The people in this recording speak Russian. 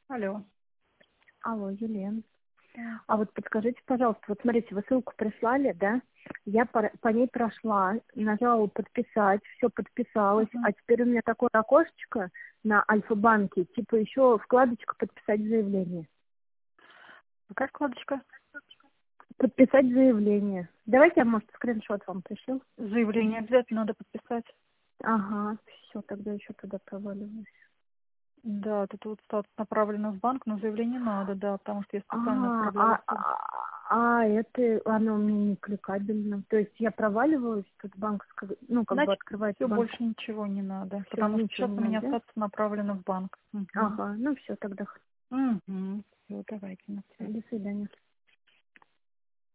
Алло. Алло, Елена. Да. А вот подскажите, пожалуйста, вот смотрите, вы ссылку прислали, да? Я по ней прошла, нажала подписать, все подписалась, Мгм. а теперь у меня такое окошечко на Альфа-банке, типа еще вкладочка «Подписать заявление». Какая вкладочка? Подписать заявление. Давайте я, может, скриншот вам пришлю. Заявление обязательно надо подписать. Ага, все, тогда еще туда проваливаюсь. Да, тут вот статус направлено в банк, но заявление надо, да, потому что я специально А, отправляла все. это оно у меня не кликабельно. То есть я проваливаюсь, тут банковская, ну, как бы Значит, открывается все, банк. больше ничего не надо, Все, потому что ничего сейчас не у меня надо, да? статус направлено в банк. Угу. Ага, ну все, тогда Угу. Все, давайте на связи. до свидания.